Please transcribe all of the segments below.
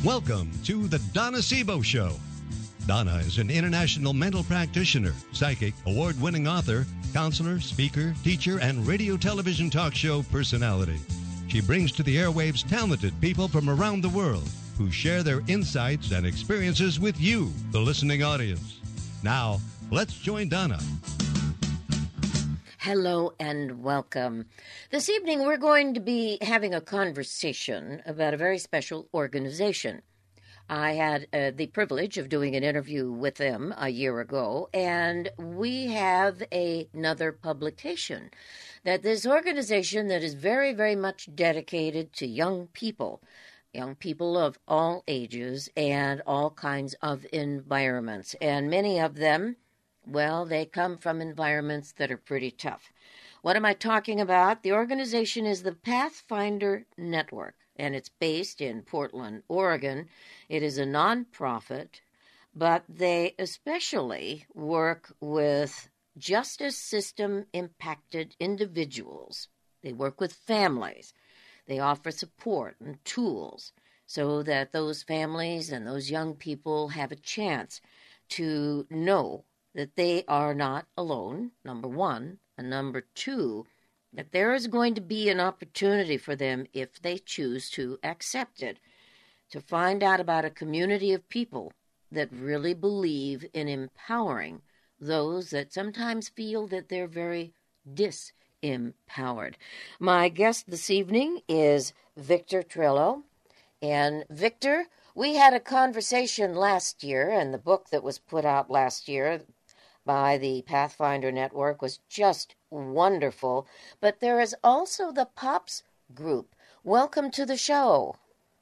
Welcome to the Donna Sebo Show. Donna is an international mental practitioner, psychic, award-winning author, counselor, speaker, teacher, and radio television talk show personality. She brings to the airwaves talented people from around the world who share their insights and experiences with you, the listening audience. Now, let's join Donna. Hello and welcome. This evening we're going to be having a conversation about a very special organization. I had the privilege of doing an interview with them a year ago, and we have another publication that this organization that is very, very much dedicated to young people of all ages and all kinds of environments, and many of them, well, they come from environments that are pretty tough. What am I talking about? The organization is the Pathfinder Network, and it's based in Portland, Oregon. It is a nonprofit, but they especially work with justice system impacted individuals. They work with families. They offer support and tools so that those families and those young people have a chance to know that they are not alone, number one, and number two, that there is going to be an opportunity for them, if they choose to accept it, to find out about a community of people that really believe in empowering those that sometimes feel that they're very disempowered. My guest this evening is Victor Trillo. And Victor, we had a conversation last year, and the book that was put out last year by the Pathfinder Network was just wonderful. But there is also the POPS group. Welcome to the show.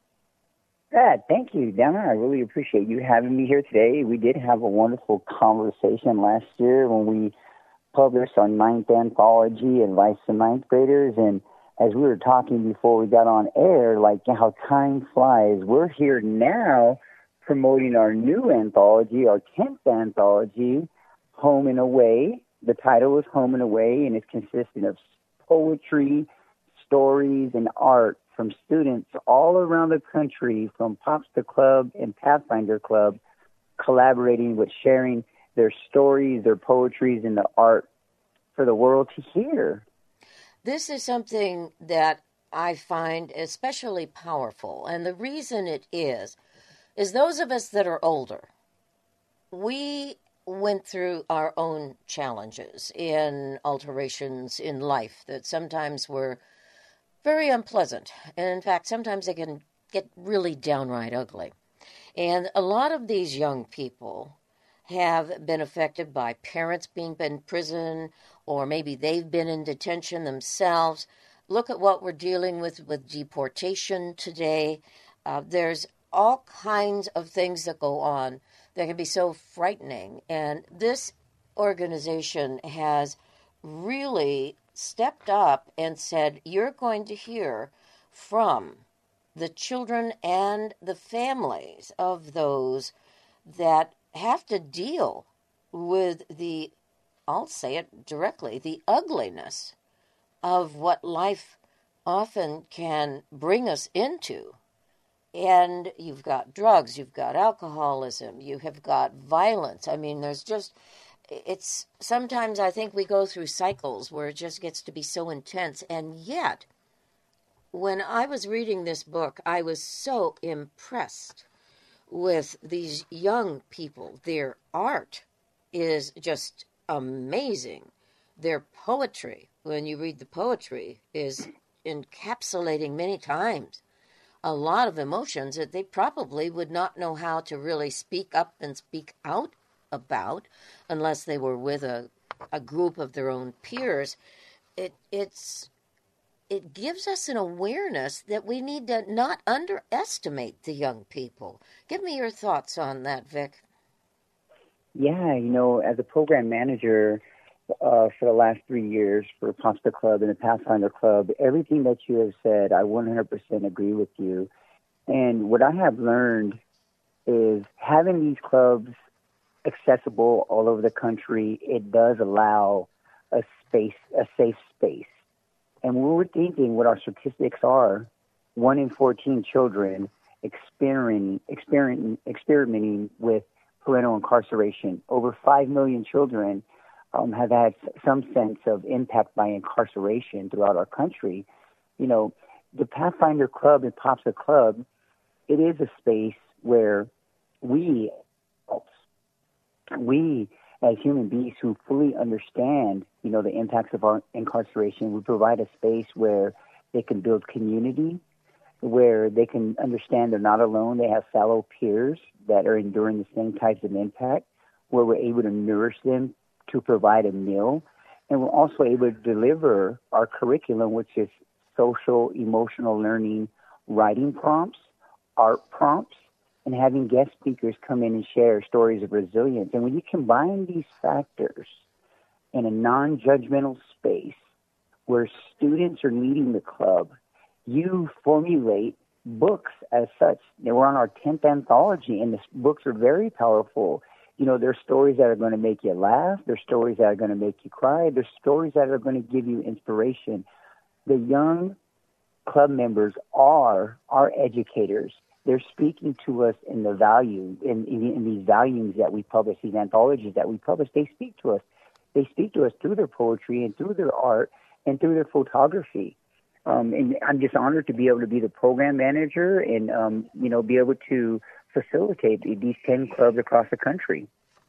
Thank you, Donna. I really appreciate you having me here today. We did have a wonderful conversation last year when we published our 9th anthology, Advice to 9th Graders. And as we were talking before we got on air, like how time flies, we're here now promoting our new anthology, our 10th anthology, Home and Away. The title is Home and Away, and it's consisting of poetry, stories, and art from students all around the country, from Popster Club and Pathfinder Club, collaborating with sharing their stories, their poetries, and the art for the world to hear. This is something that I find especially powerful, and the reason it is those of us that are older, we went through our own challenges in alterations in life that sometimes were very unpleasant. And in fact, sometimes they can get really downright ugly. And a lot of these young people have been affected by parents being in prison, or maybe they've been in detention themselves. Look at what we're dealing with deportation today. There's all kinds of things that go on that can be so frightening. And this organization has really stepped up and said, you're going to hear from the children and the families of those that have to deal with I'll say it directly, the ugliness of what life often can bring us into. And you've got drugs, you've got alcoholism, you have got violence. I mean, it's sometimes I think we go through cycles where it just gets to be so intense. And yet, when I was reading this book, I was so impressed with these young people. Their art is just amazing. Their poetry, when you read the poetry, is encapsulating many times a lot of emotions that they probably would not know how to really speak up and speak out about unless they were with a group of their own peers. It gives us an awareness that we need to not underestimate the young people. Give me your thoughts on that, Vic. Yeah, as a program manager for the last 3 years for Popster Club and the Pathfinder Club, everything that you have said, I 100% agree with you. And what I have learned is having these clubs accessible all over the country, it does allow a safe space. And when we're thinking what our statistics are, 1 in 14 children experimenting with parental incarceration. Over 5 million children have had some sense of impact by incarceration throughout our country. You know, the Pathfinder Club and POPSA Club, it is a space where we as human beings who fully understand, you know, the impacts of our incarceration, we provide a space where they can build community, where they can understand they're not alone. They have fellow peers that are enduring the same types of impact, where we're able to nourish them to provide a meal. And we're also able to deliver our curriculum, which is social, emotional learning, writing prompts, art prompts, and having guest speakers come in and share stories of resilience. And when you combine these factors in a non-judgmental space where students are leading the club, you formulate books as such. They were on our 10th anthology, and the books are very powerful. You know, there's stories that are going to make you laugh. There's stories that are going to make you cry. There's stories that are going to give you inspiration. The young club members are our educators. They're speaking to us in the value, in these volumes that we publish, these anthologies that we publish. They speak to us. They speak to us through their poetry and through their art and through their photography. And I'm just honored to be able to be the program manager and, you know, be able to facilitate these 10 clubs across the country.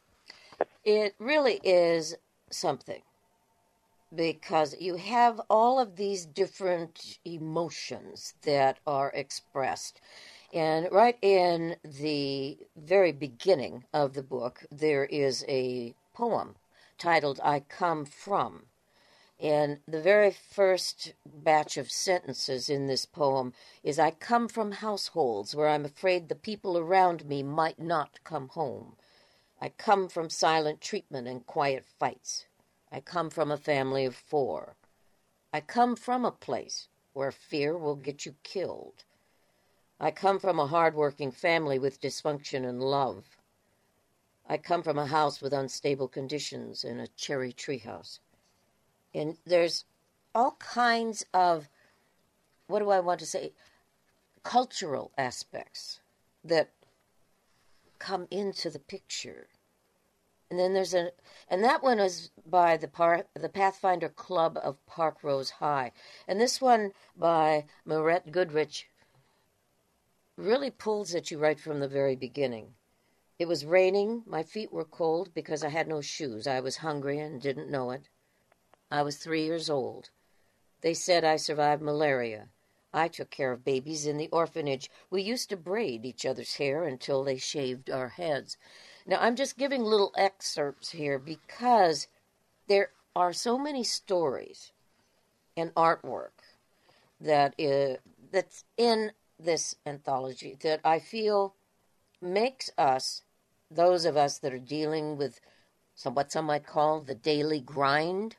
It really is something, because you have all of these different emotions that are expressed. And right in the very beginning of the book, there is a poem titled "I Come From." And the very first batch of sentences in this poem is, "I come from households where I'm afraid the people around me might not come home. I come from silent treatment and quiet fights. I come from a family of 4. I come from a place where fear will get you killed. I come from a hard-working family with dysfunction and love. I come from a house with unstable conditions and a cherry treehouse." And there's all kinds of, what do I want to say, cultural aspects that come into the picture. And then there's and that one is by the Pathfinder Club of Parkrose High. And this one by Marette Goodrich really pulls at you right from the very beginning. "It was raining, my feet were cold because I had no shoes. I was hungry and didn't know it. I was 3 years old. They said I survived malaria. I took care of babies in the orphanage. We used to braid each other's hair until they shaved our heads." Now, I'm just giving little excerpts here because there are so many stories and artwork that's in this anthology that I feel makes us, those of us that are dealing with what some might call the daily grind,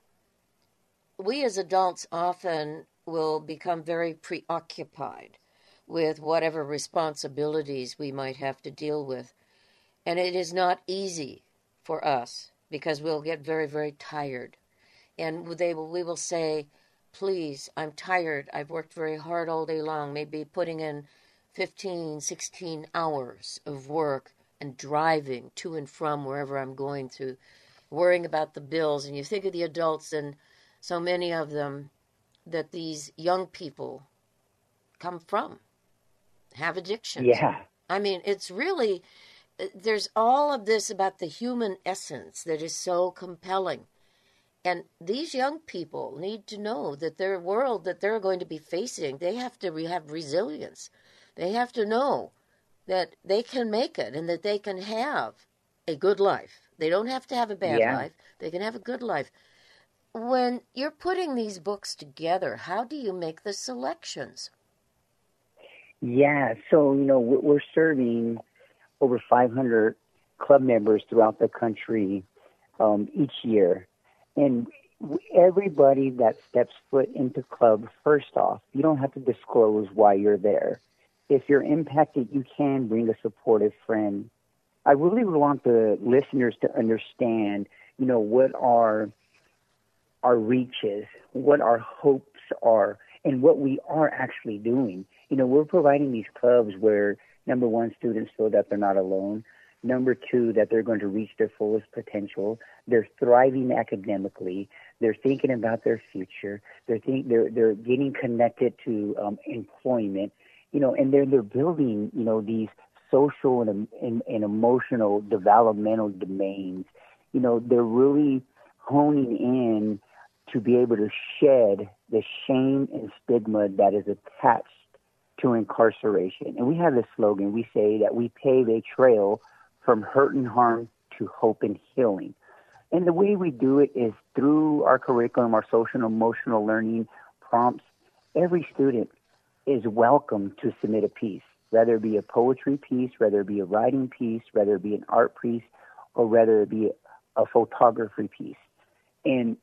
we as adults often will become very preoccupied with whatever responsibilities we might have to deal with. And it is not easy for us because we'll get very, very tired. And we will say, "Please, I'm tired. I've worked very hard all day long," maybe putting in 15, 16 hours of work and driving to and from wherever I'm going to, worrying about the bills. And you think of the adults, and so many of them that these young people come from have addictions. Yeah. I mean, it's really, there's all of this about the human essence that is so compelling. And these young people need to know that their world that they're going to be facing, they have to have resilience. They have to know that they can make it and that they can have a good life. They don't have to have a bad life. They can have a good life. When you're putting these books together, how do you make the selections? Yeah, so, you know, we're serving over 500 club members throughout the country each year. And everybody that steps foot into club, first off, you don't have to disclose why you're there. If you're impacted, you can bring a supportive friend. I really would want the listeners to understand, you know, what our reach is, what our hopes are, and what we are actually doing. We're providing these clubs where, number one, students feel that they're not alone. Number two, that they're going to reach their fullest potential. They're thriving academically. They're thinking about their future. They're getting connected to employment. And they're building these social and emotional developmental domains. They're really honing in to be able to shed the shame and stigma that is attached to incarceration. And we have this slogan. We say that we pave a trail from hurt and harm to hope and healing. And the way we do it is through our curriculum, our social and emotional learning prompts. Every student is welcome to submit a piece, whether it be a poetry piece, whether it be a writing piece, whether it be an art piece, or whether it be a photography piece. And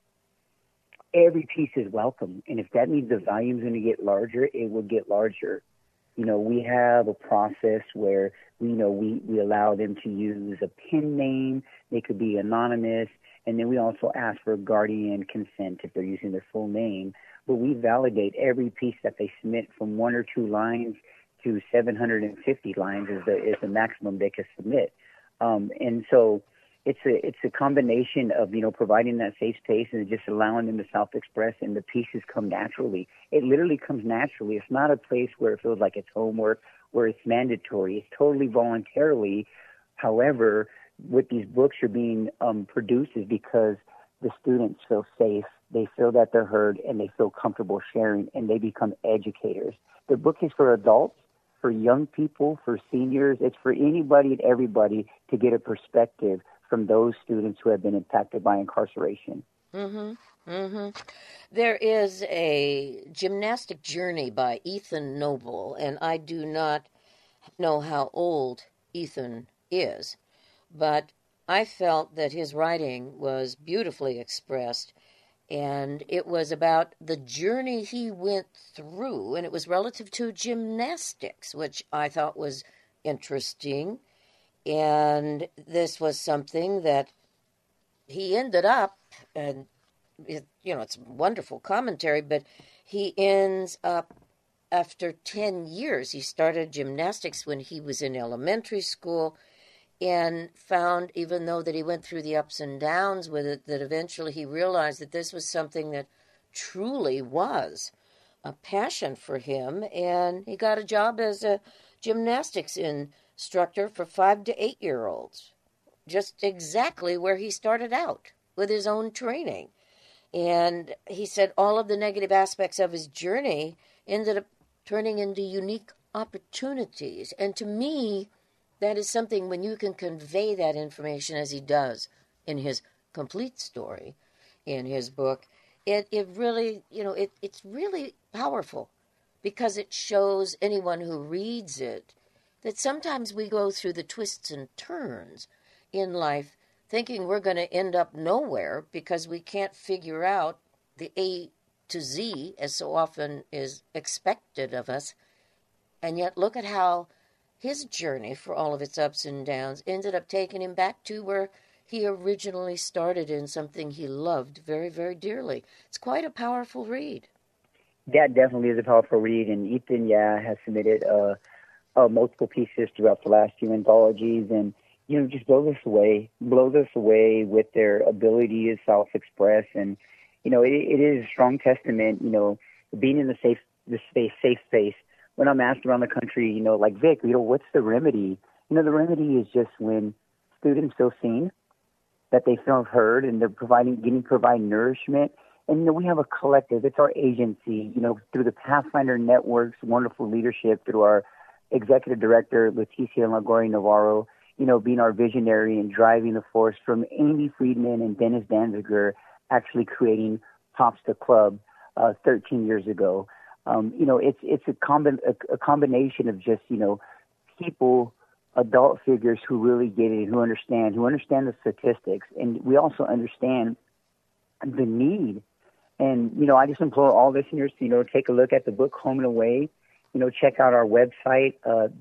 every piece is welcome. And if that means the volume is going to get larger, it will get larger. We have a process where we allow them to use a pen name. They could be anonymous. And then we also ask for guardian consent if they're using their full name. But we validate every piece that they submit from 1 or 2 lines to 750 lines is the maximum they can submit. And so it's a combination of, providing that safe space and just allowing them to self-express, and the pieces come naturally. It literally comes naturally. It's not a place where it feels like it's homework, where it's mandatory. It's totally voluntarily. However, what these books are being produced is because the students feel safe, they feel that they're heard, and they feel comfortable sharing, and they become educators. The book is for adults, for young people, for seniors. It's for anybody and everybody to get a perspective from those students who have been impacted by incarceration. Mm-hmm. Mm-hmm. There is a gymnastic journey by Ethan Noble, and I do not know how old Ethan is, but I felt that his writing was beautifully expressed, and it was about the journey he went through, and it was relative to gymnastics, which I thought was interesting. And this was something that he ended up, and it's wonderful commentary, but he ends up after 10 years. He started gymnastics when he was in elementary school, and found, even though that he went through the ups and downs with it, that eventually he realized that this was something that truly was a passion for him, and he got a job as a gymnastics instructor for 5 to 8-year-olds, just exactly where he started out with his own training. And he said all of the negative aspects of his journey ended up turning into unique opportunities. And to me, that is something, when you can convey that information as he does in his complete story in his book, it really, it's really powerful, because it shows anyone who reads it that sometimes we go through the twists and turns in life thinking we're going to end up nowhere because we can't figure out the A to Z, as so often is expected of us. And yet look at how his journey, for all of its ups and downs, ended up taking him back to where he originally started, in something he loved very, very dearly. It's quite a powerful read. That definitely is a powerful read, and Ethan, has submitted multiple pieces throughout the last few anthologies, and just blows us away with their ability to self-express, and it is a strong testament, being in the safe space. When I'm asked around the country, like, Vic, what's the remedy? The remedy is just when students feel seen, that they feel heard, and they're providing nourishment. And we have a collective. It's our agency, through the Pathfinder Network's wonderful leadership, through our executive director, Leticia Lagori Navarro, being our visionary and driving the force, from Amy Friedman and Dennis Danziger actually creating Pops the Club 13 years ago. It's a combination of just, people, adult figures who really get it, who understand the statistics. And we also understand the need. And, I just implore all listeners to, take a look at the book Home and Away. Check out our website,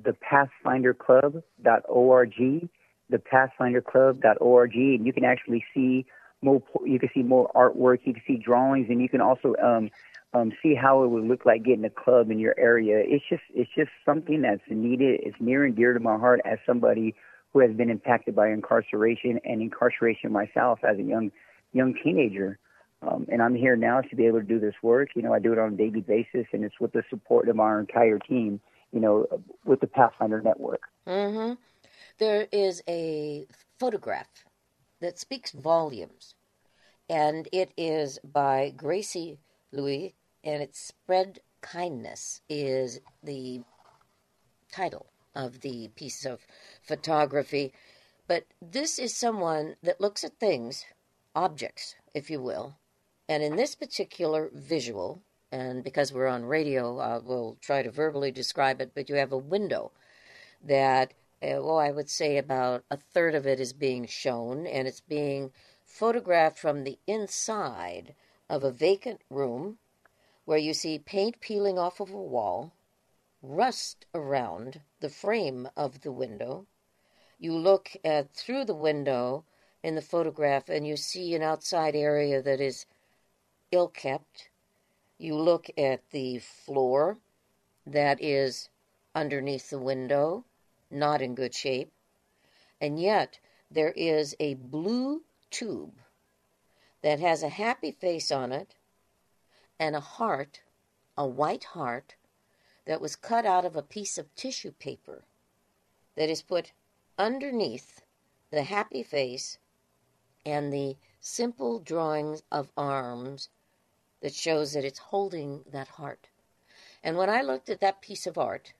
thepathfinderclub.org, thepathfinderclub.org, and you can actually see more. You can see more artwork. You can see drawings, and you can also see how it would look like getting a club in your area. It's just something that's needed. It's near and dear to my heart as somebody who has been impacted by incarceration and incarceration myself as a young teenager. And I'm here now to be able to do this work. I do it on a daily basis, and it's with the support of our entire team, with the Pathfinder Network. Mm-hmm. There is a photograph that speaks volumes, and it is by Gracie Louis, and it's Spread Kindness is the title of the piece of photography. But this is someone that looks at things, objects, if you will, and in this particular visual, and because we're on radio, we'll try to verbally describe it, but you have a window that, I would say about a third of it is being shown, and it's being photographed from the inside of a vacant room where you see paint peeling off of a wall, rust around the frame of the window. You look through the window in the photograph and you see an outside area that is ill-kept. You look at the floor that is underneath the window, not in good shape. And yet there is a blue tube that has a happy face on it and a heart, a white heart, that was cut out of a piece of tissue paper that is put underneath the happy face and the simple drawings of arms that shows that it's holding that heart. And when I looked at that piece of art,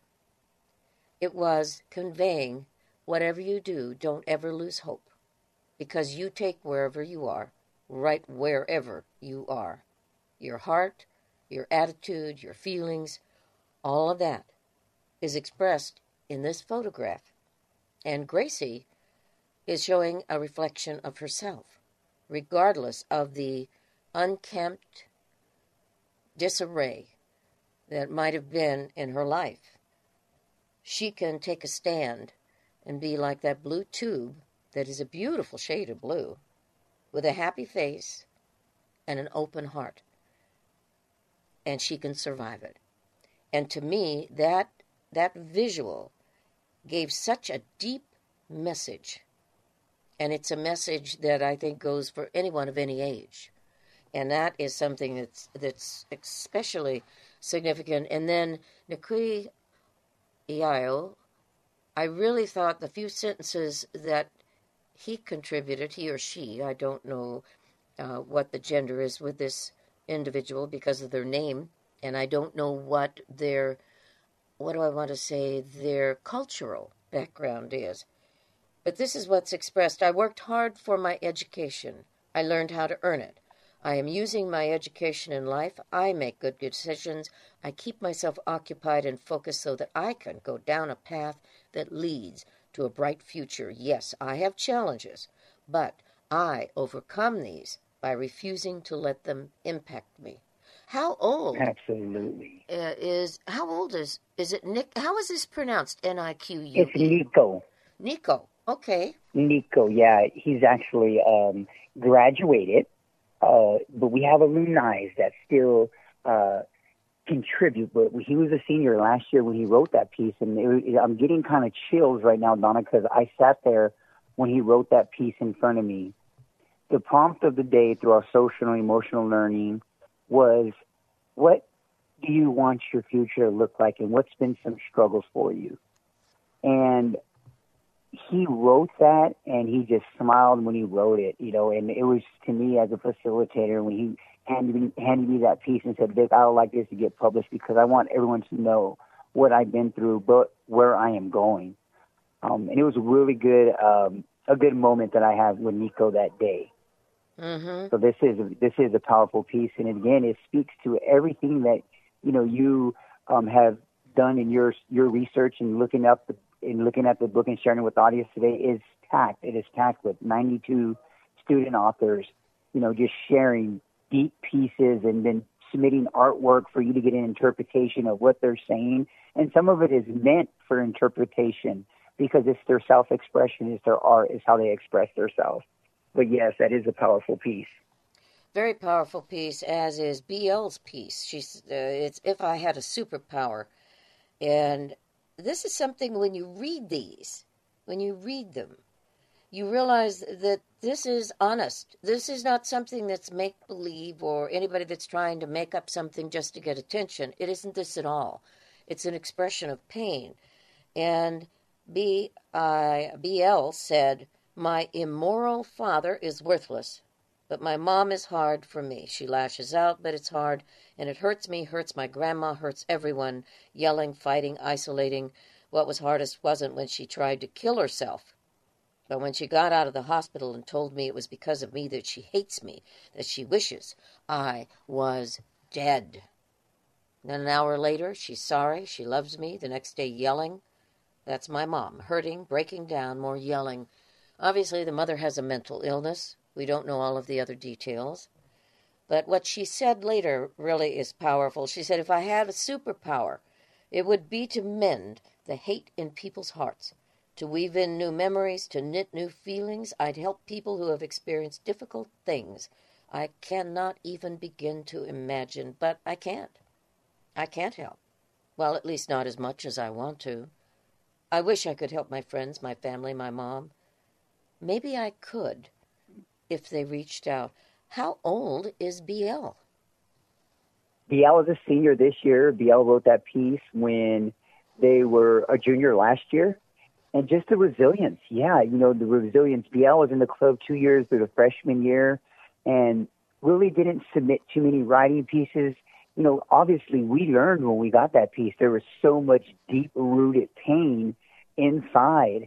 it was conveying, whatever you do, don't ever lose hope, because you take wherever you are, right wherever you are. Your heart, your attitude, your feelings, all of that is expressed in this photograph. And Gracie is showing a reflection of herself, regardless of the unkempt disarray that might have been in her life. She can take a stand and be like that blue tube that is a beautiful shade of blue, with a happy face and an open heart. And she can survive it. And to me, that visual gave such a deep message. And it's a message that I think goes for anyone of any age. And that is something that's especially significant. And then Nikui Iaio, I really thought the few sentences that he contributed, he or she, I don't know what the gender is with this individual because of their name, and I don't know what their cultural background is. But this is what's expressed. I worked hard for my education. I learned how to earn it. I am using my education in life. I make good decisions. I keep myself occupied and focused so that I can go down a path that leads to a bright future. Yes, I have challenges, but I overcome these by refusing to let them impact me. How old? Absolutely. How old is it? Nick? How is this pronounced? Niqu? It's Nico. Nico. Okay. Nico. Yeah, he's actually graduated, but we have alumni that still contribute. But he was a senior last year when he wrote that piece, and I'm getting kind of chills right now, Donna, because I sat there when he wrote that piece in front of me. The prompt of the day through our social and emotional learning was, what do you want your future to look like, and what's been some struggles for you? And he wrote that, and he just smiled when he wrote it, and it was, to me as a facilitator, when he handed me that piece and said, Vic, I would like this to get published because I want everyone to know what I've been through, but where I am going. And it was really good, a good moment that I had with Nico that day. Mm-hmm. So this is a powerful piece, and again, it speaks to everything that you have done in your research and looking at the book and sharing it with the audience today. Is tacked. It is tacked with 92 student authors, just sharing deep pieces and then submitting artwork for you to get an interpretation of what they're saying, and some of it is meant for interpretation because it's their self-expression, it's their art, it's how they express themselves. But yes, that is a powerful piece. Very powerful piece, as is BL's piece. It's If I Had a Superpower. And this is something when you read them, you realize that this is honest. This is not something that's make-believe or anybody that's trying to make up something just to get attention. It isn't this at all. It's an expression of pain. And BL said, "My immoral father is worthless, but my mom is hard for me. She lashes out, but it's hard, and it hurts me, hurts my grandma, hurts everyone, yelling, fighting, isolating. What was hardest wasn't when she tried to kill herself, but when she got out of the hospital and told me it was because of me that she hates me, that she wishes I was dead. Then an hour later, she's sorry, she loves me, the next day yelling. That's my mom, hurting, breaking down, more yelling. Obviously, the mother has a mental illness. We don't know all of the other details. But what she said later really is powerful. She said, if I had a superpower, it would be to mend the hate in people's hearts, to weave in new memories, to knit new feelings. I'd help people who have experienced difficult things I cannot even begin to imagine, but I can't. I can't help. Well, at least not as much as I want to. I wish I could help my friends, my family, my mom. Maybe I could if they reached out." How old is BL? BL is a senior this year. BL wrote that piece when they were a junior last year. And just the resilience. Yeah, the resilience. BL was in the club 2 years through the freshman year and really didn't submit too many writing pieces. Obviously we learned when we got that piece, there was so much deep-rooted pain inside.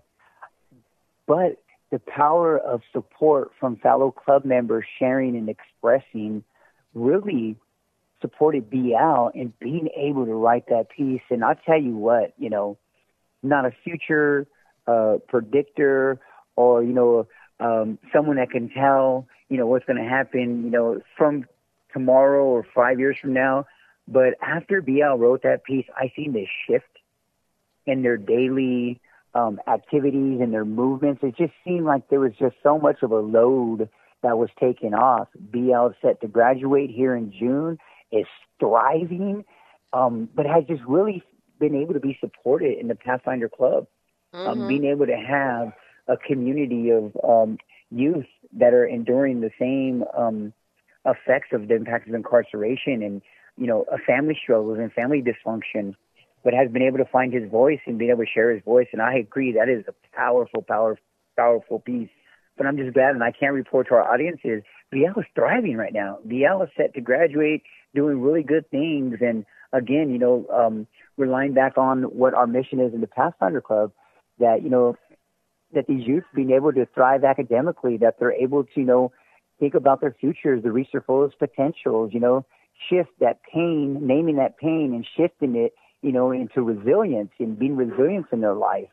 But the power of support from fellow club members sharing and expressing really supported BL in being able to write that piece. And I'll tell you what, not a future predictor or, someone that can tell, what's going to happen, from tomorrow or 5 years from now. But after BL wrote that piece, I seen this shift in their daily activities and their movements. It just seemed like there was just so much of a load that was taken off. BL is set to graduate here in June, is thriving, but has just really been able to be supported in the Pathfinder Club. Being able to have a community of youth that are enduring the same effects of the impacts of incarceration and, a family struggles and family dysfunction, but has been able to find his voice and being able to share his voice. And I agree, that is a powerful piece. But I'm just glad, and I can't report to our audiences, BL is thriving right now. BL is set to graduate, doing really good things. And again, relying back on what our mission is in the Pathfinder Club, that, that these youth being able to thrive academically, that they're able to, think about their futures, to reach their fullest potentials, shift that pain, naming that pain and shifting it, into resilience and being resilient in their life.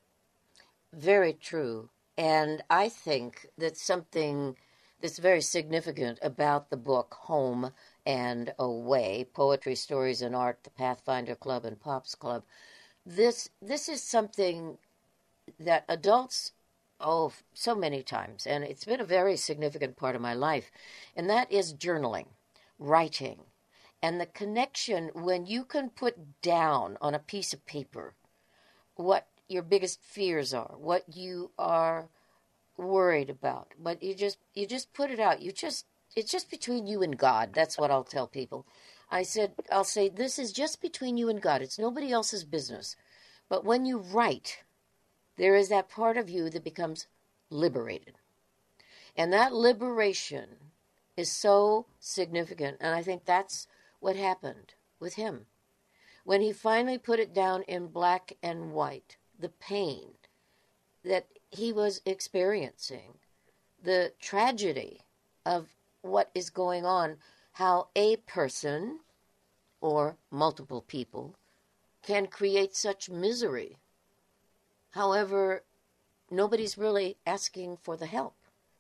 Very true. And I think that something that's very significant about the book Home and Away, Poetry, Stories, and Art, the Pathfinder Club and Pops Club, this is something that adults, so many times, and it's been a very significant part of my life, and that is journaling, writing. And the connection when you can put down on a piece of paper what your biggest fears are, what you are worried about, but you just put it out. It's just between you and God. That's what I'll tell people. I'll say, this is just between you and God. It's nobody else's business. But when you write, there is that part of you that becomes liberated. And that liberation is so significant. And I think that's what happened with him. When he finally put it down in black and white, the pain that he was experiencing, the tragedy of what is going on, how a person or multiple people can create such misery. However, nobody's really asking for the help.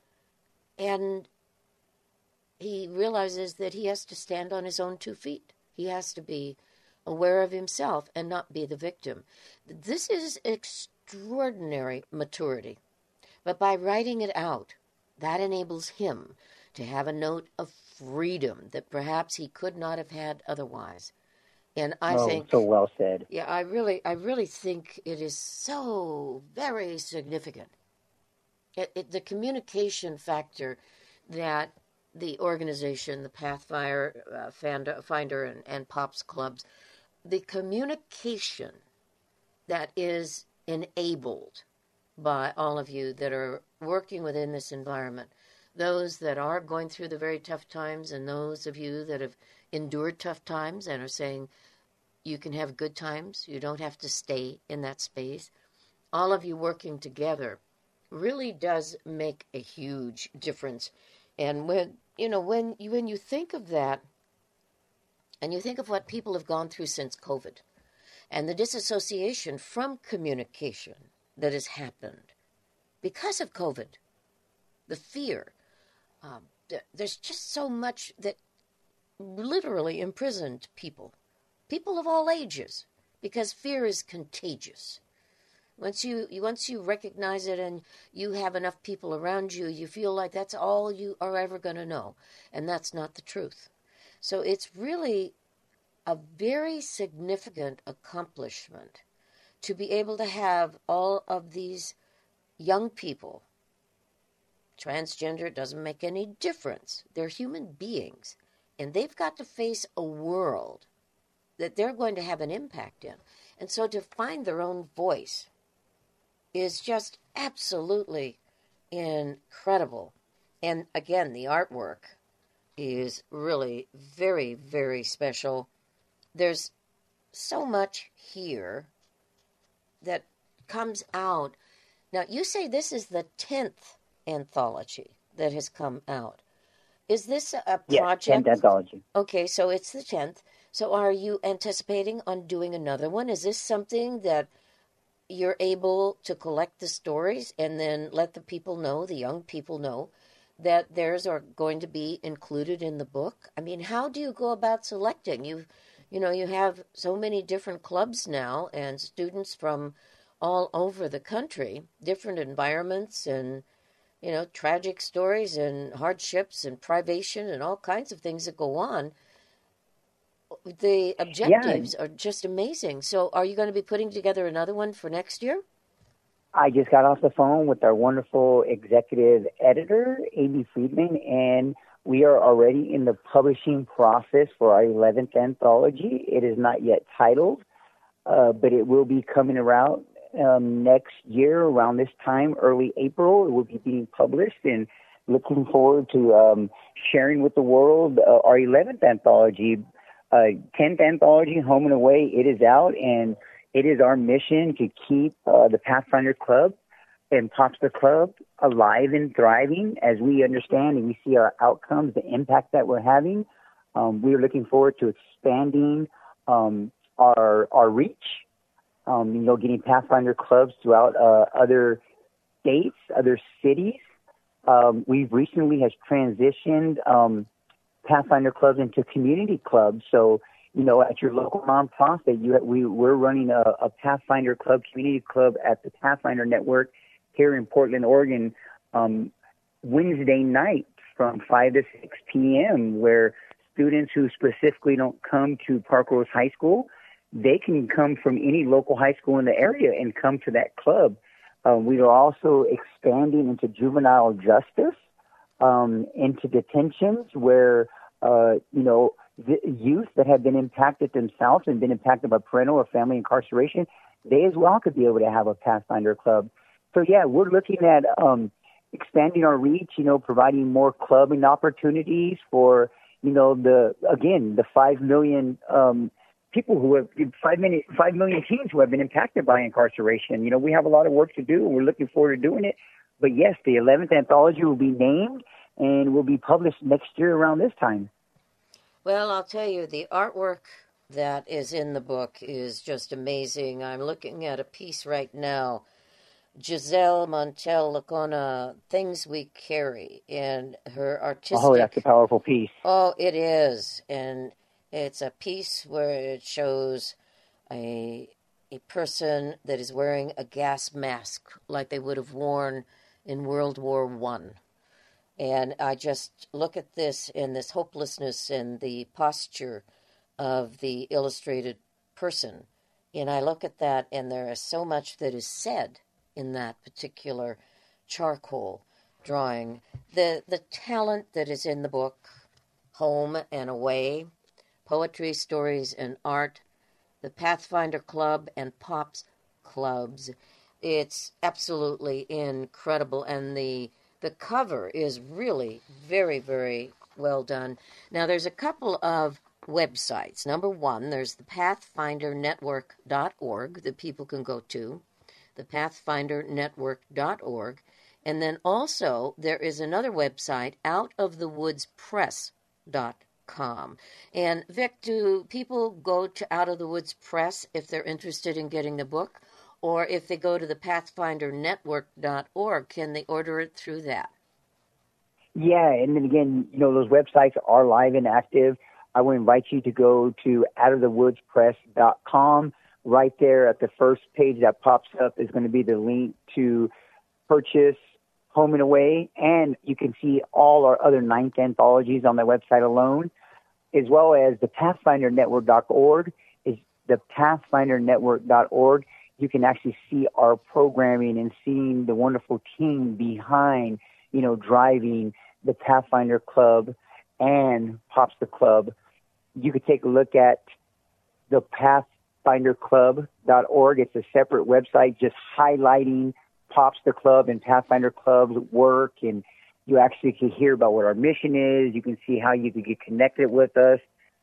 And he realizes that he has to stand on his own 2 feet. He has to be aware of himself and not be the victim. This is extraordinary maturity. But by writing it out, that enables him to have a note of freedom that perhaps he could not have had otherwise. And I Oh, think, so well said. yeah, I really think it is so very significant. The communication factor that the organization, the Pathfinder, Finder and Pops clubs, the communication that is enabled by all of you that are working within this environment, those that are going through the very tough times and those of you that have endured tough times and are saying you can have good times, you don't have to stay in that space, all of you working together really does make a huge difference. And when you think of that, and you think of what people have gone through since COVID, and the disassociation from communication that has happened because of COVID, the fear, there's just so much that literally imprisoned people of all ages, because fear is contagious. Once you recognize it and you have enough people around you, you feel like that's all you are ever going to know, and that's not the truth. So it's really a very significant accomplishment to be able to have all of these young people, transgender, it doesn't make any difference. They're human beings, and they've got to face a world that they're going to have an impact in. And so to find their own voice is just absolutely incredible. And again, the artwork is really very, very special. There's so much here that comes out. Now, you say this is the 10th anthology that has come out. Is this a project? Yes, 10th anthology. Okay, so it's the 10th. So are you anticipating on doing another one? Is this something that you're able to collect the stories and then let the people know, the young people know, that theirs are going to be included in the book? I mean, how do you go about selecting? You have so many different clubs now and students from all over the country, different environments and, tragic stories and hardships and privation and all kinds of things that go on. The objectives are just amazing. So are you going to be putting together another one for next year? I just got off the phone with our wonderful executive editor, Amy Friedman, and we are already in the publishing process for our 11th anthology. It is not yet titled, but it will be coming around next year around this time, early April. It will be being published, and looking forward to sharing with the world our 11th anthology. 10th anthology, Home and Away, it is out, and it is our mission to keep the Pathfinder Club and Popster Club alive and thriving as we understand and we see our outcomes, the impact that we're having. We are looking forward to expanding our reach, getting Pathfinder clubs throughout other states, other cities. We've recently has transitioned Pathfinder clubs into community clubs. So, at your local nonprofit, we're running a Pathfinder club, community club at the Pathfinder Network here in Portland, Oregon, Wednesday night from 5 to 6 p.m., where students who specifically don't come to Park Rose High School, they can come from any local high school in the area and come to that club. We are also expanding into juvenile justice, into detentions where, the youth that have been impacted themselves and been impacted by parental or family incarceration, they as well could be able to have a Pathfinder club. So, yeah, we're looking at expanding our reach, providing more clubbing opportunities for, the 5 million people who have 5 million teens who have been impacted by incarceration. We have a lot of work to do, and we're looking forward to doing it. But, yes, the 11th anthology will be named and will be published next year around this time. Well, I'll tell you, the artwork that is in the book is just amazing. I'm looking at a piece right now, Giselle Montel Lacona, Things We Carry, and her artistic... Oh, that's a powerful piece. Oh, it is. And it's a piece where it shows a person that is wearing a gas mask like they would have worn in World War I. And I just look at this and this hopelessness and the posture of the illustrated person. And I look at that, and there is so much that is said in that particular charcoal drawing. The talent that is in the book, Home and Away, Poetry, Stories, and Art, the Pathfinder Club, and Pops Clubs. It's absolutely incredible, and the cover is really very, very well done. Now, there's a couple of websites. Number one, there's the PathfinderNetwork.org that people can go to, the PathfinderNetwork.org. And then also there is another website, OutOfTheWoodsPress.com. And Vic, do people go to Out of the Woods Press if they're interested in getting the book? Or if they go to the PathfinderNetwork.org, can they order it through that? Yeah, and then again, those websites are live and active. I would invite you to go to OutOfTheWoodsPress.com. Right there at the first page that pops up is going to be the link to purchase Home and Away, and you can see all our other 9th anthologies on the website alone, as well as the PathfinderNetwork.org. Is the PathfinderNetwork.org. You can actually see our programming and seeing the wonderful team behind, driving the Pathfinder Club and Pops the Club. You could take a look at the PathfinderClub.org. It's a separate website just highlighting Pops the Club and Pathfinder Club's work, and you actually can hear about what our mission is. You can see how you can get connected with us.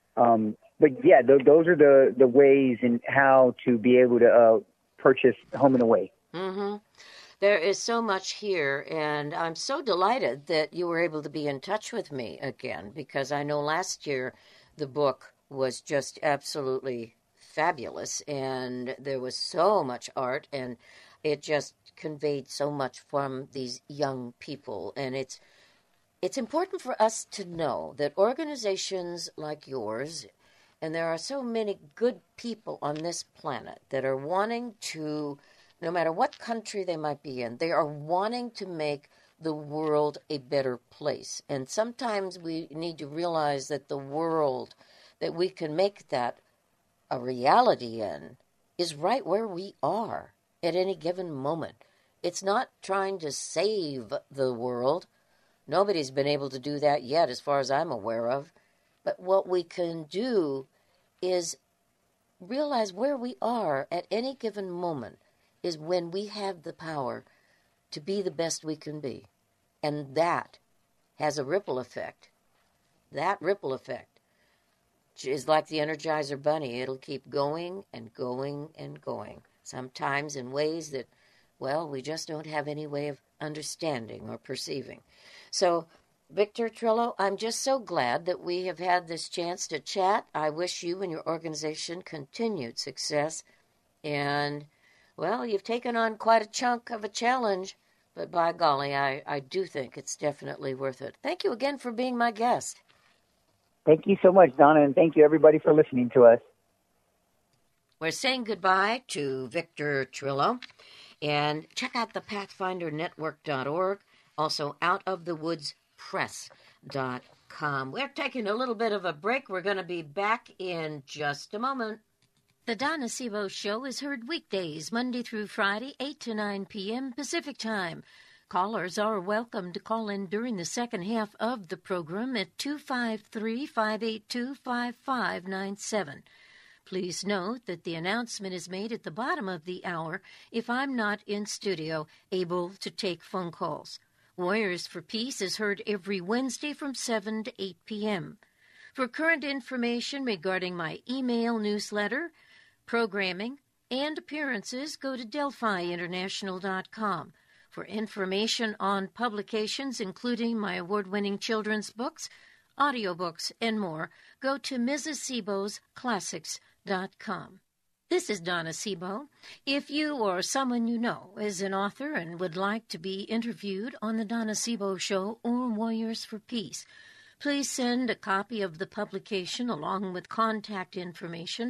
But yeah, those are the ways and how to be able to purchase Home and Away. Mm-hmm. There is so much here, and I'm so delighted that you were able to be in touch with me again, because I know last year the book was just absolutely fabulous, and there was so much art, and it just conveyed so much from these young people. And it's important for us to know that organizations like yours, and there are so many good people on this planet that are wanting to, no matter what country they might be in, they are wanting to make the world a better place. And sometimes we need to realize that the world that we can make that a reality in is right where we are at any given moment. It's not trying to save the world. Nobody's been able to do that yet, as far as I'm aware of. But what we can do is realize where we are at any given moment is when we have the power to be the best we can be. And that has a ripple effect. That ripple effect is like the Energizer Bunny. It'll keep going and going and going, sometimes in ways that, well, we just don't have any way of understanding or perceiving. So, Victor Trillo, I'm just so glad that we have had this chance to chat. I wish you and your organization continued success. And, well, you've taken on quite a chunk of a challenge, but by golly, I do think it's definitely worth it. Thank you again for being my guest. Thank you so much, Donna, and thank you, everybody, for listening to us. We're saying goodbye to Victor Trillo. And check out the PathfinderNetwork.org, also OutOfTheWoodsPress.com. We're taking a little bit of a break. We're going to be back in just a moment. The Donna Sebo Show is heard weekdays, Monday through Friday, 8 to 9 p.m. Pacific Time. Callers are welcome to call in during the second half of the program at 253-582-5597. Please note that the announcement is made at the bottom of the hour if I'm not in studio able to take phone calls. Warriors for Peace is heard every Wednesday from 7 to 8 p.m. For current information regarding my email newsletter, programming, and appearances, go to DelphiInternational.com. For information on publications, including my award-winning children's books, audiobooks, and more, go to MrsSebo'sClassics.com. This is Donna Sebo. If you or someone you know is an author and would like to be interviewed on the Donna Sebo Show or Warriors for Peace, please send a copy of the publication along with contact information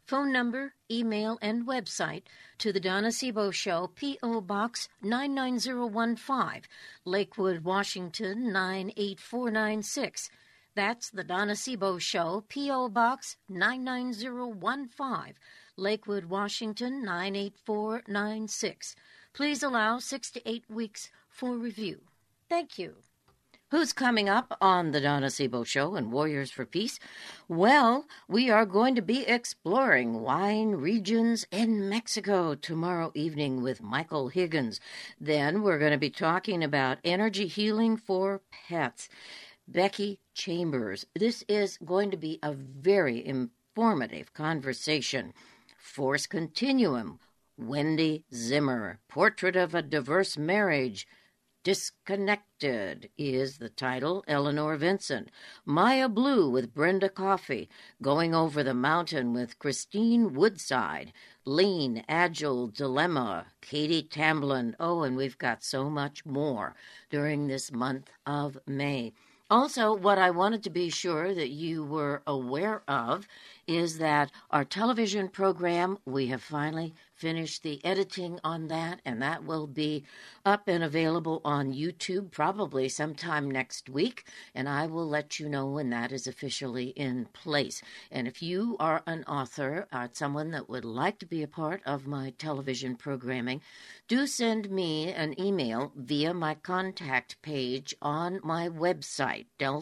phone number, email, and website to the Donna Sebo Show, P.O. Box 99015, Lakewood, Washington 98496. That's the Donna Sebo Show, P.O. Box 99015, Lakewood, Washington 98496. Please allow 6 to 8 weeks for review. Thank you. Who's coming up on the Donna Sebo Show and Warriors for Peace? Well, we are going to be exploring wine regions in Mexico tomorrow evening with Michael Higgins. Then we're going to be talking about energy healing for pets. Becky Chambers. This is going to be a very informative conversation. Force Continuum. Wendy Zimmer. Portrait of a Diverse Marriage. Disconnected is the title. Eleanor Vincent. Maya Blue with Brenda Coffey. Going Over the Mountain with Christine Woodside. Lean, Agile, Dilemma. Katie Tamblin. Oh, and we've got so much more during this month of May. Also, what I wanted to be sure that you were aware of is that our television program, we have finally finished the editing on that, and that will be up and available on YouTube probably sometime next week, and I will let you know when that is officially in place. And if you are an author or someone that would like to be a part of my television programming, do send me an email via my contact page on my website,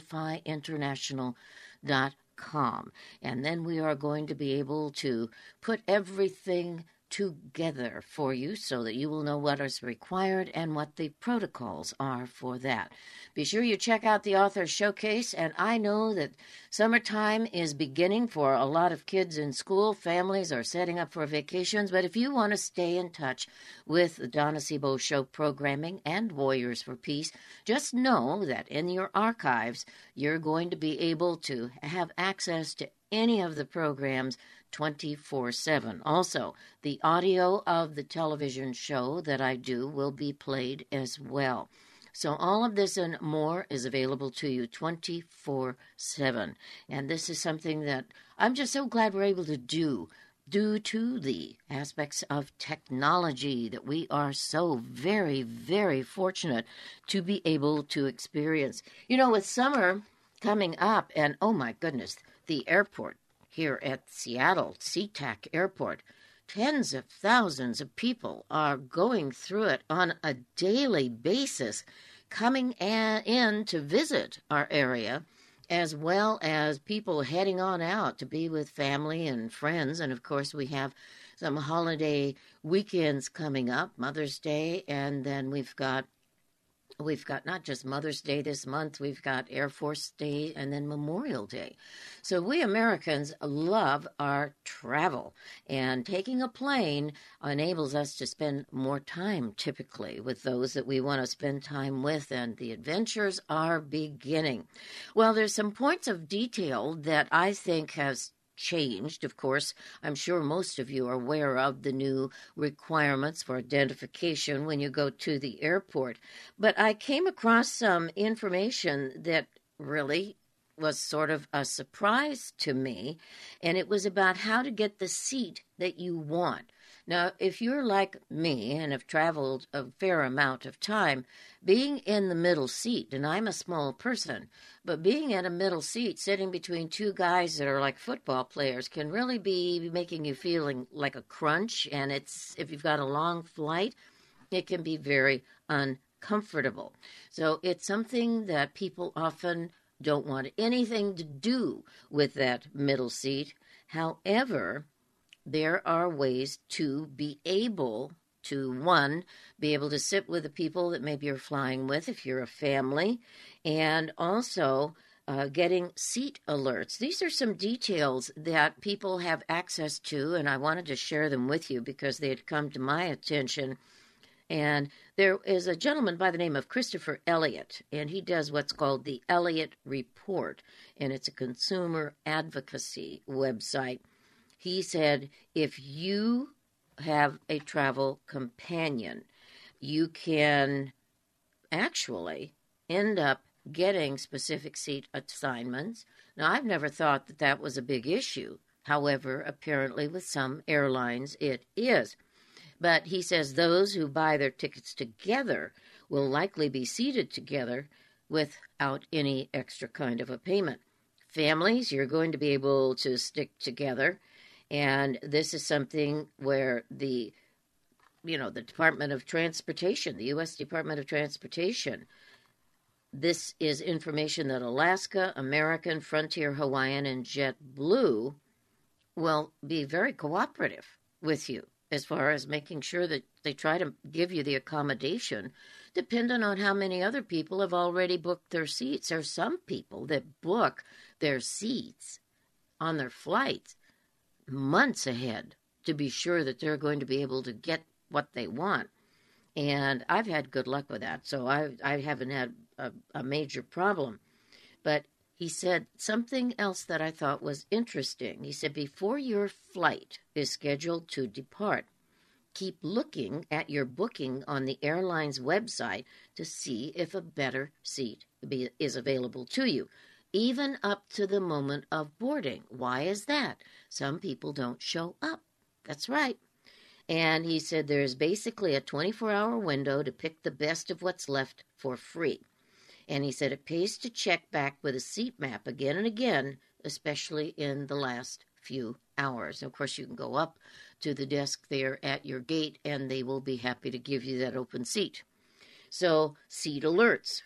DelphiInternational.com. And then we are going to be able to put everything together for you so that you will know what is required and what the protocols are for that. Be sure you check out the Author Showcase, and I know that summertime is beginning for a lot of kids in school. Families are setting up for vacations, but if you want to stay in touch with the Donna Sebo Show programming and Warriors for Peace, just know that in your archives, you're going to be able to have access to any of the programs 24/7. Also, the audio of the television show that I do will be played as well. So all of this and more is available to you 24/7. And this is something that I'm just so glad we're able to do due to the aspects of technology that we are so very, very fortunate to be able to experience. You know, with summer coming up, and oh my goodness, the airport here at Seattle, SeaTac Airport, tens of thousands of people are going through it on a daily basis, coming in to visit our area, as well as people heading on out to be with family and friends. And, of course, we have some holiday weekends coming up, Mother's Day, and then we've got not just Mother's Day this month, we've got Air Force Day and then Memorial Day. So we Americans love our travel, and taking a plane enables us to spend more time typically with those that we want to spend time with, and the adventures are beginning. Well, there's some points of detail that I think has changed. Of course, I'm sure most of you are aware of the new requirements for identification when you go to the airport. But I came across some information that really was sort of a surprise to me, and it was about how to get the seat that you want. Now, if you're like me and have traveled a fair amount of time, being in the middle seat, and I'm a small person, but being in a middle seat, sitting between two guys that are like football players, can really be making you feeling like a crunch, and if you've got a long flight, it can be very uncomfortable. So it's something that people often don't want anything to do with that middle seat. However, there are ways to be able to, one, be able to sit with the people that maybe you're flying with if you're a family, and also getting seat alerts. These are some details that people have access to, and I wanted to share them with you because they had come to my attention. And there is a gentleman by the name of Christopher Elliott, and he does what's called the Elliott Report, and it's a consumer advocacy website. He said, if you have a travel companion, you can actually end up getting specific seat assignments. Now, I've never thought that was a big issue. However, apparently with some airlines it is. But he says those who buy their tickets together will likely be seated together without any extra kind of a payment. Families, you're going to be able to stick together, and this is something where the Department of Transportation, the U.S. Department of Transportation, this is information that Alaska, American, Frontier, Hawaiian, and JetBlue will be very cooperative with you as far as making sure that they try to give you the accommodation depending on how many other people have already booked their seats. There are some people that book their seats on their flights months ahead to be sure that they're going to be able to get what they want. And I've had good luck with that, so I haven't had a major problem. But he said something else that I thought was interesting. He said, before your flight is scheduled to depart, keep looking at your booking on the airline's website to see if a better seat is available to you, even up to the moment of boarding. Why is that? Some people don't show up. That's right. And he said there's basically a 24-hour window to pick the best of what's left for free. And he said it pays to check back with a seat map again and again, especially in the last few hours. Of course, you can go up to the desk there at your gate, and they will be happy to give you that open seat. So, seat alerts.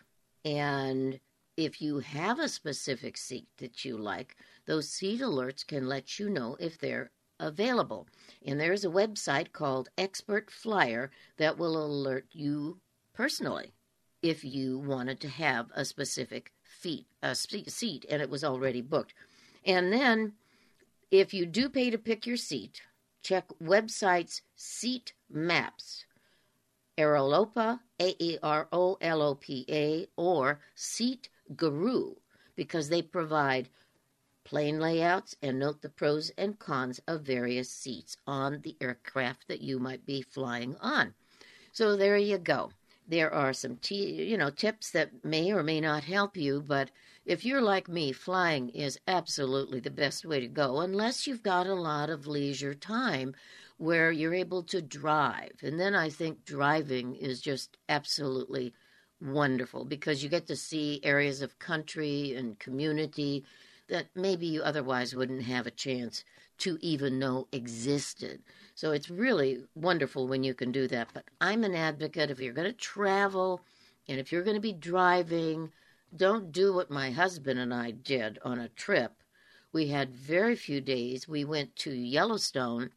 And if you have a specific seat that you like, those seat alerts can let you know if they're available. And there's a website called Expert Flyer that will alert you personally if you wanted to have a specific seat and it was already booked. And then, if you do pay to pick your seat, check websites Seat Maps, Aerolopa, Aerolopa, or Seat Guru, because they provide plane layouts and note the pros and cons of various seats on the aircraft that you might be flying on. So there you go. There are some tips that may or may not help you, but if you're like me, flying is absolutely the best way to go, unless you've got a lot of leisure time where you're able to drive. And then I think driving is just absolutely wonderful because you get to see areas of country and community that maybe you otherwise wouldn't have a chance to even know existed. So it's really wonderful when you can do that. But I'm an advocate, if you're going to travel and if you're going to be driving, don't do what my husband and I did on a trip. We had very few days. We went to Yellowstone.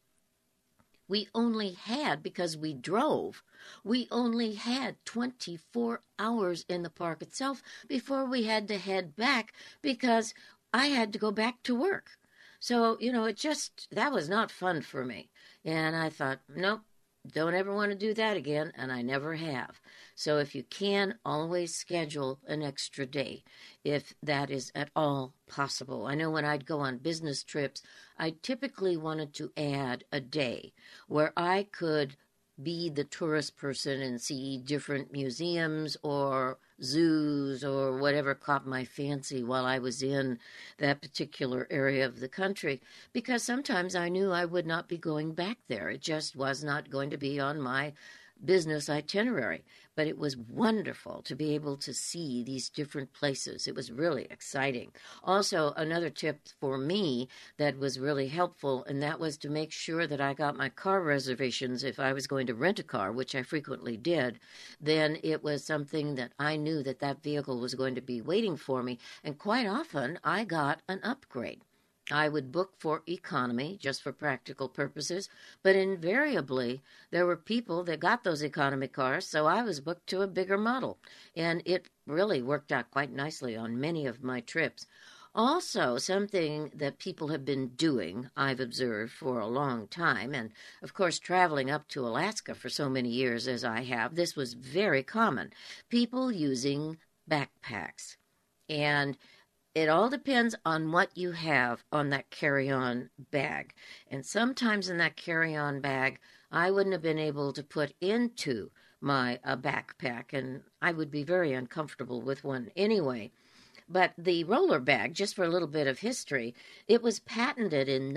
We only had, because we drove, we only had 24 hours in the park itself before we had to head back because I had to go back to work. So, that was not fun for me. And I thought, nope, don't ever want to do that again, and I never have. So if you can, always schedule an extra day, if that is at all possible. I know when I'd go on business trips, I typically wanted to add a day where I could be the tourist person and see different museums or zoos or whatever caught my fancy while I was in that particular area of the country, because sometimes I knew I would not be going back there. It just was not going to be on my business itinerary. But it was wonderful to be able to see these different places. It was really exciting. Also, another tip for me that was really helpful, and that was to make sure that I got my car reservations if I was going to rent a car, which I frequently did. Then it was something that I knew that vehicle was going to be waiting for me, and quite often I got an upgrade. I would book for economy, just for practical purposes, but invariably there were people that got those economy cars, so I was booked to a bigger model, and it really worked out quite nicely on many of my trips. Also, something that people have been doing, I've observed for a long time, and of course traveling up to Alaska for so many years as I have, this was very common. People using backpacks. And it all depends on what you have on that carry-on bag. And sometimes in that carry-on bag, I wouldn't have been able to put into my backpack, and I would be very uncomfortable with one anyway. But the roller bag, just for a little bit of history, it was patented in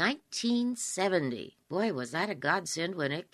1970. Boy, was that a godsend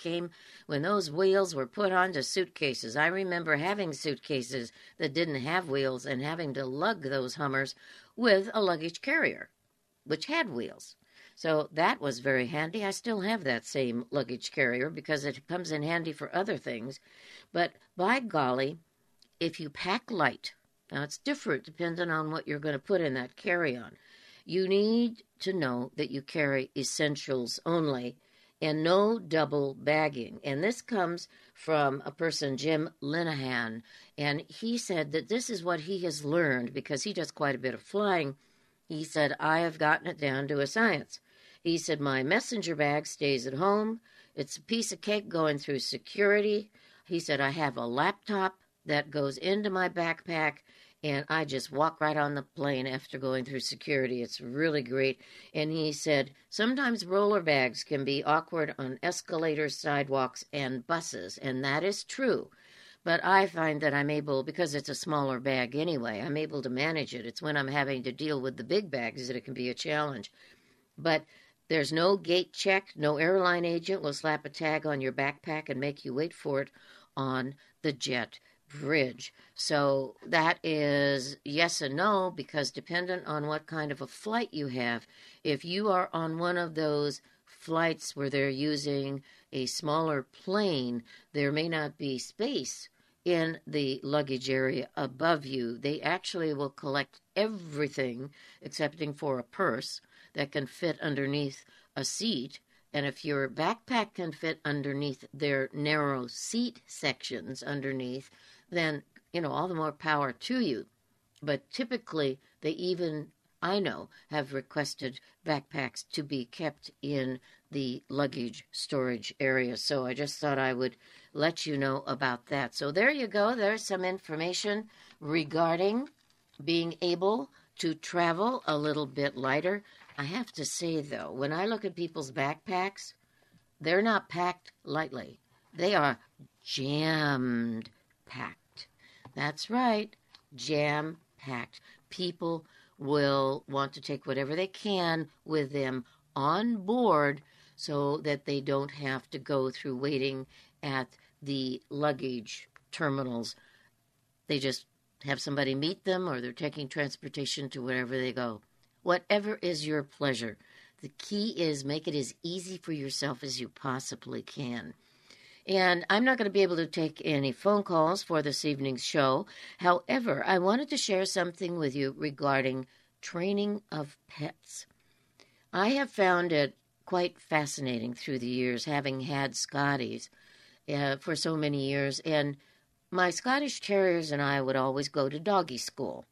when those wheels were put onto suitcases. I remember having suitcases that didn't have wheels and having to lug those Hummers with a luggage carrier, which had wheels. So that was very handy. I still have that same luggage carrier because it comes in handy for other things. But by golly, if you pack light, now it's different depending on what you're going to put in that carry-on. You need to know that you carry essentials only and no double bagging. And this comes from a person, Jim Linehan, and he said that this is what he has learned because he does quite a bit of flying. He said, I have gotten it down to a science. He said, my messenger bag stays at home. It's a piece of cake going through security. He said, I have a laptop that goes into my backpack, and I just walk right on the plane after going through security. It's really great. And he said, sometimes roller bags can be awkward on escalators, sidewalks, and buses, and that is true. But I find that I'm able, because it's a smaller bag anyway, I'm able to manage it. It's when I'm having to deal with the big bags that it can be a challenge. But there's no gate check. No airline agent will slap a tag on your backpack and make you wait for it on the jet bridge. So that is yes and no, because dependent on what kind of a flight you have, if you are on one of those flights where they're using a smaller plane, there may not be space in the luggage area above you. They actually will collect everything excepting for a purse that can fit underneath a seat. And if your backpack can fit underneath their narrow seat sections underneath, then, all the more power to you. But typically, they even, I know, have requested backpacks to be kept in the luggage storage area. So I just thought I would let you know about that. So there you go. There's some information regarding being able to travel a little bit lighter. I have to say, though, when I look at people's backpacks, they're not packed lightly. They are jammed packed. That's right, jam-packed. People will want to take whatever they can with them on board so that they don't have to go through waiting at the luggage terminals. They just have somebody meet them, or they're taking transportation to wherever they go. Whatever is your pleasure. The key is make it as easy for yourself as you possibly can. And I'm not going to be able to take any phone calls for this evening's show. However, I wanted to share something with you regarding training of pets. I have found it quite fascinating through the years, having had Scotties for so many years. And my Scottish Terriers and I would always go to doggy school.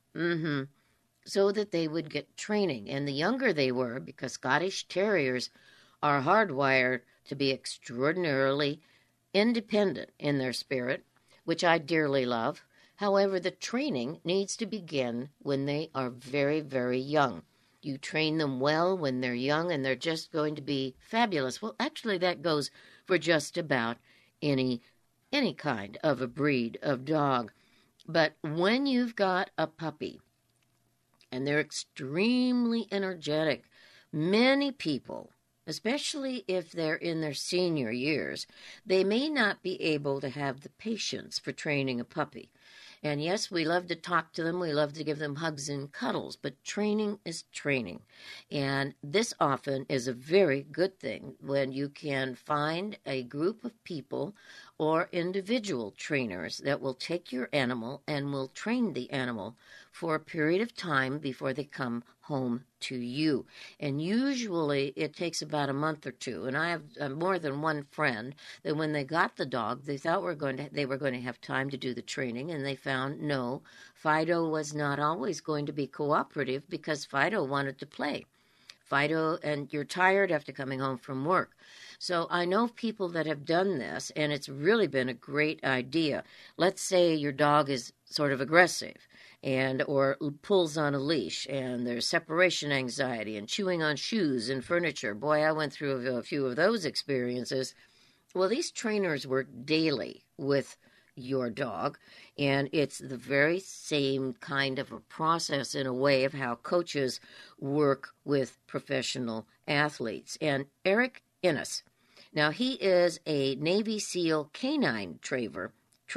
So that they would get training. And the younger they were, because Scottish Terriers are hardwired to be extraordinarily independent in their spirit, which I dearly love. However, the training needs to begin when they are very, very young. You train them well when they're young, and they're just going to be fabulous. Well, actually, that goes for just about any kind of a breed of dog. But when you've got a puppy, and they're extremely energetic, many people, especially if they're in their senior years, they may not be able to have the patience for training a puppy. And yes, we love to talk to them. We love to give them hugs and cuddles, but training is training. And this often is a very good thing when you can find a group of people or individual trainers that will take your animal and will train the animal for a period of time before they come home to you. And usually it takes about a month or two. And I have more than one friend that when they got the dog, they thought they were going to have time to do the training, and they found no, Fido was not always going to be cooperative because Fido wanted to play. Fido, and you're tired after coming home from work. So I know people that have done this, and it's really been a great idea. Let's say your dog is sort of aggressive or pulls on a leash, and there's separation anxiety and chewing on shoes and furniture. Boy, I went through a few of those experiences. Well, these trainers work daily with your dog, and it's the very same kind of a process in a way of how coaches work with professional athletes. And Eric Innes, now he is a Navy SEAL canine trainer.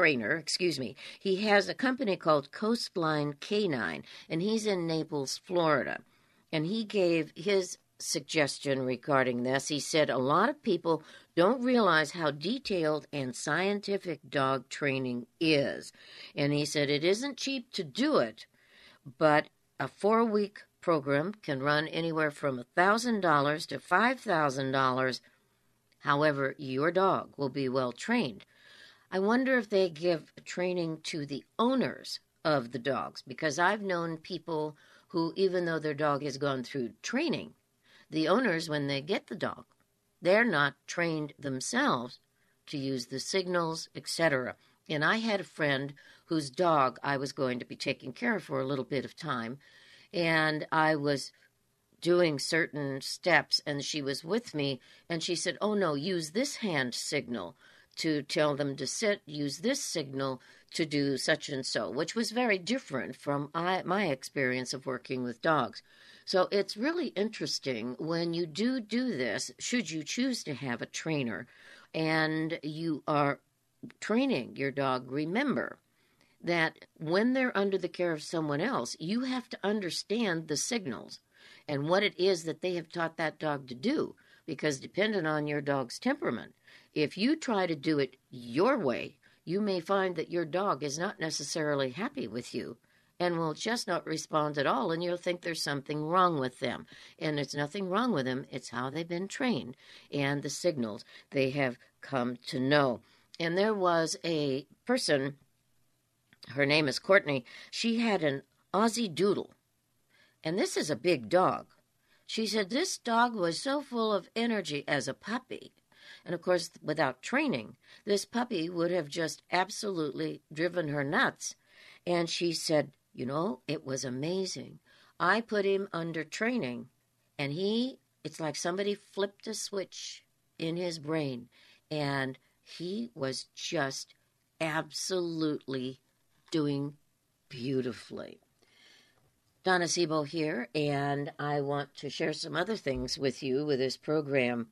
He has a company called Coastline Canine, and he's in Naples, Florida. And he gave his suggestion regarding this. He said a lot of people don't realize how detailed and scientific dog training is. And he said it isn't cheap to do it, but a 4-week program can run anywhere from $1,000 to $5,000. However, your dog will be well trained. I wonder if they give training to the owners of the dogs, because I've known people who, even though their dog has gone through training, the owners, when they get the dog, they're not trained themselves to use the signals, etc. And I had a friend whose dog I was going to be taking care of for a little bit of time, and I was doing certain steps, and she was with me, and she said, oh no, use this hand signal to tell them to sit, use this signal to do such and so, which was very different from my experience of working with dogs. So it's really interesting when you do this, should you choose to have a trainer and you are training your dog, remember that when they're under the care of someone else, you have to understand the signals and what it is that they have taught that dog to do, because depending on your dog's temperament, if you try to do it your way, you may find that your dog is not necessarily happy with you and will just not respond at all, and you'll think there's something wrong with them. And there's nothing wrong with them. It's how they've been trained and the signals they have come to know. And there was a person, her name is Courtney. She had an Aussie Doodle, and this is a big dog. She said this dog was so full of energy as a puppy. And, of course, without training, this puppy would have just absolutely driven her nuts. And she said, you know, it was amazing. I put him under training, and it's like somebody flipped a switch in his brain, and he was just absolutely doing beautifully. Donna Sebo here, and I want to share some other things with you with this program.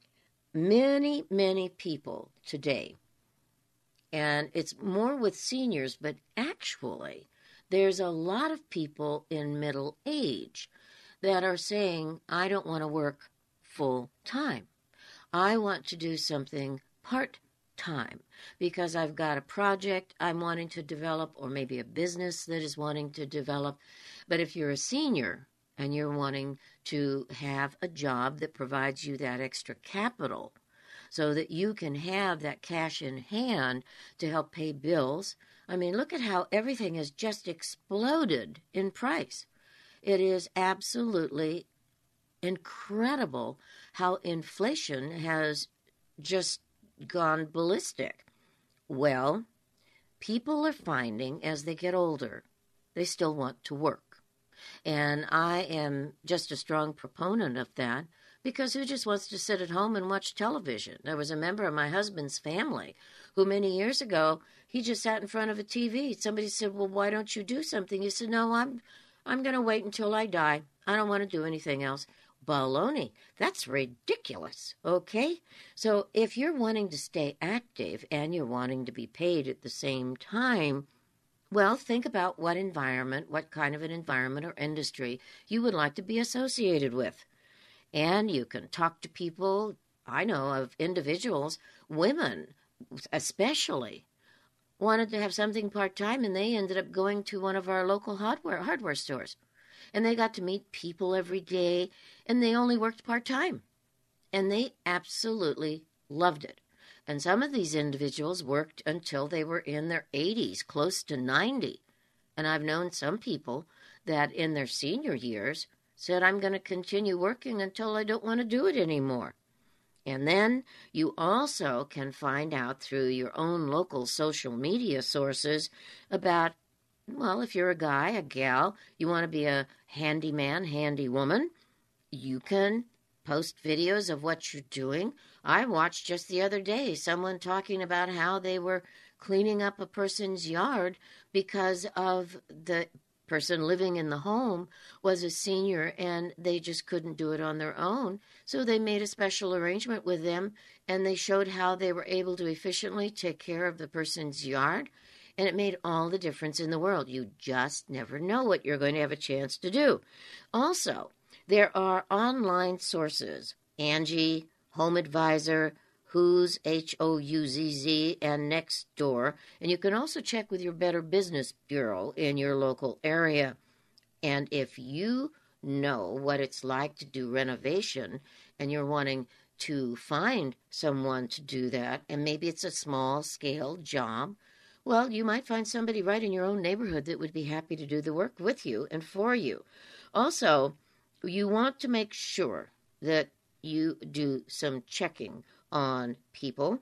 Many, many people today, and it's more with seniors, but actually there's a lot of people in middle age that are saying, I don't want to work full time. I want to do something part-time because I've got a project I'm wanting to develop, or maybe a business that is wanting to develop. But if you're a senior and you're wanting to have a job that provides you that extra capital so that you can have that cash in hand to help pay bills, I mean, look at how everything has just exploded in price. It is absolutely incredible how inflation has just gone ballistic. Well, people are finding as they get older, they still want to work. And I am just a strong proponent of that, because who just wants to sit at home and watch television? There was a member of my husband's family who many years ago, he just sat in front of a TV. Somebody said, well, why don't you do something? He said, no, I'm going to wait until I die. I don't want to do anything else. Baloney. That's ridiculous, okay? So if you're wanting to stay active and you're wanting to be paid at the same time, well, think about what kind of an environment or industry you would like to be associated with. And you can talk to people, I know of individuals, women especially, wanted to have something part-time, and they ended up going to one of our local hardware stores. And they got to meet people every day, and they only worked part-time. And they absolutely loved it. And some of these individuals worked until they were in their 80s, close to 90. And I've known some people that in their senior years said, I'm going to continue working until I don't want to do it anymore. And then you also can find out through your own local social media sources about, well, if you're a guy, a gal, you want to be a handyman, handy woman, you can post videos of what you're doing. I watched just the other day someone talking about how they were cleaning up a person's yard because of the person living in the home was a senior and they just couldn't do it on their own. So they made a special arrangement with them, and they showed how they were able to efficiently take care of the person's yard. And it made all the difference in the world. You just never know what you're going to have a chance to do. Also, there are online sources, Angie, Home Advisor, Who's, H-O-U-Z-Z, and Nextdoor. And you can also check with your Better Business Bureau in your local area. And if you know what it's like to do renovation and you're wanting to find someone to do that, and maybe it's a small-scale job, well, you might find somebody right in your own neighborhood that would be happy to do the work with you and for you. Also, you want to make sure that you do some checking on people.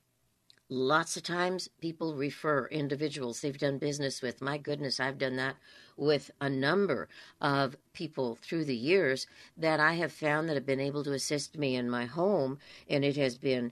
Lots of times people refer individuals they've done business with. My goodness, I've done that with a number of people through the years that I have found that have been able to assist me in my home, and it has been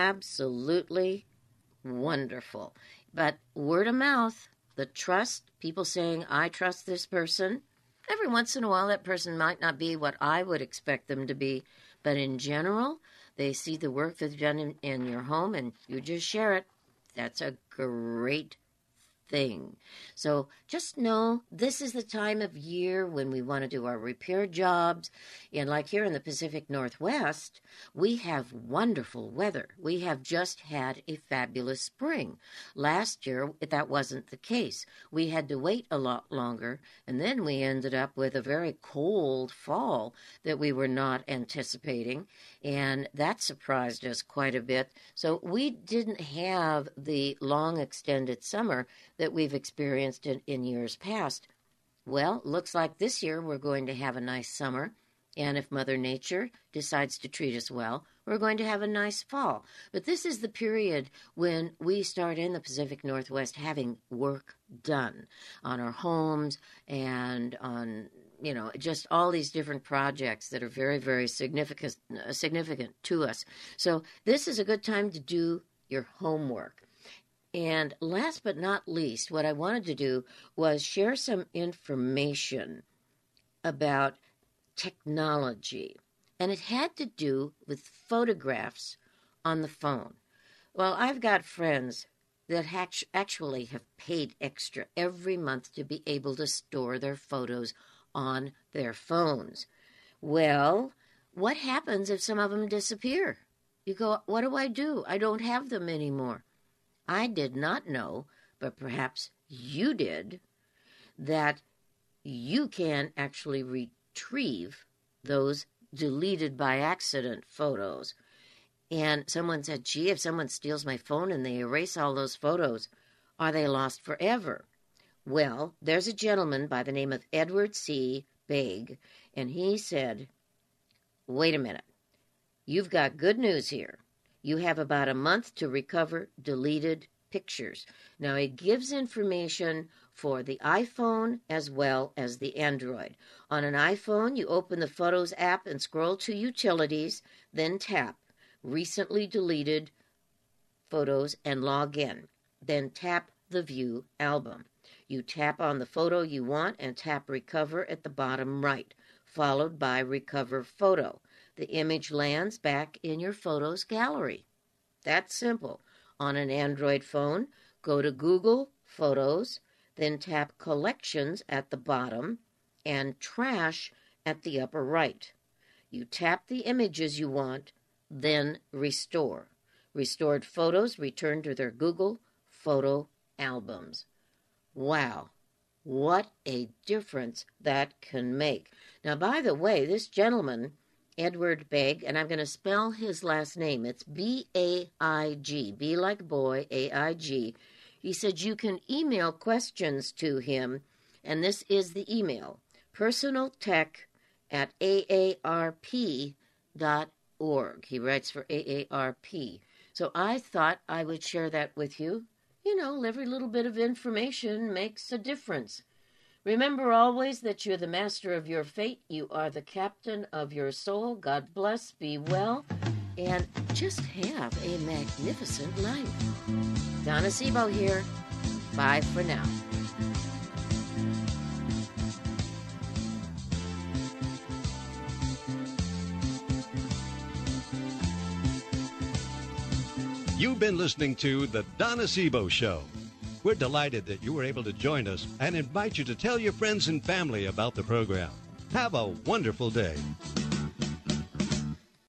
absolutely wonderful. But word of mouth, the trust, people saying, I trust this person. Every once in a while, that person might not be what I would expect them to be. But in general, they see the work that they've done in your home, and you just share it. That's a great thing. So just know this is the time of year when we want to do our repair jobs. And like here in the Pacific Northwest, we have wonderful weather. We have just had a fabulous spring. Last year, that wasn't the case. We had to wait a lot longer, and then we ended up with a very cold fall that we were not anticipating, and that surprised us quite a bit. So we didn't have the long extended summer that we've experienced in years past. Well, looks like this year we're going to have a nice summer, and if Mother Nature decides to treat us well, we're going to have a nice fall. But this is the period when we start in the Pacific Northwest having work done on our homes and on, just all these different projects that are very, very significant to us. So this is a good time to do your homework. And last but not least, what I wanted to do was share some information about technology. And it had to do with photographs on the phone. Well, I've got friends that actually have paid extra every month to be able to store their photos on their phones. Well, what happens if some of them disappear? You go, what do? I don't have them anymore. I did not know, but perhaps you did, that you can actually retrieve those deleted by accident photos. And someone said, gee, if someone steals my phone and they erase all those photos, are they lost forever? Well, there's a gentleman by the name of Edward C. Begg, and he said, wait a minute, you've got good news here. You have about a month to recover deleted pictures. Now, it gives information for the iPhone as well as the Android. On an iPhone, you open the Photos app and scroll to Utilities, then tap Recently Deleted Photos and log in. Then tap the View Album. You tap on the photo you want and tap Recover at the bottom right, followed by Recover Photo. The image lands back in your Photos gallery. That's simple. On an Android phone, go to Google Photos, then tap Collections at the bottom and Trash at the upper right. You tap the images you want, then Restore. Restored photos return to their Google Photo albums. Wow, what a difference that can make. Now, by the way, this gentleman, Edward Begg, and I'm going to spell his last name. It's B-A-I-G, B like boy, A-I-G. He said you can email questions to him, and this is the email, personaltech@aarp.org. He writes for AARP. So I thought I would share that with you. Every little bit of information makes a difference. Remember always that you're the master of your fate. You are the captain of your soul. God bless, be well, and just have a magnificent life. Donna Sebo here. Bye for now. You've been listening to The Donna Sebo Show. We're delighted that you were able to join us and invite you to tell your friends and family about the program. Have a wonderful day.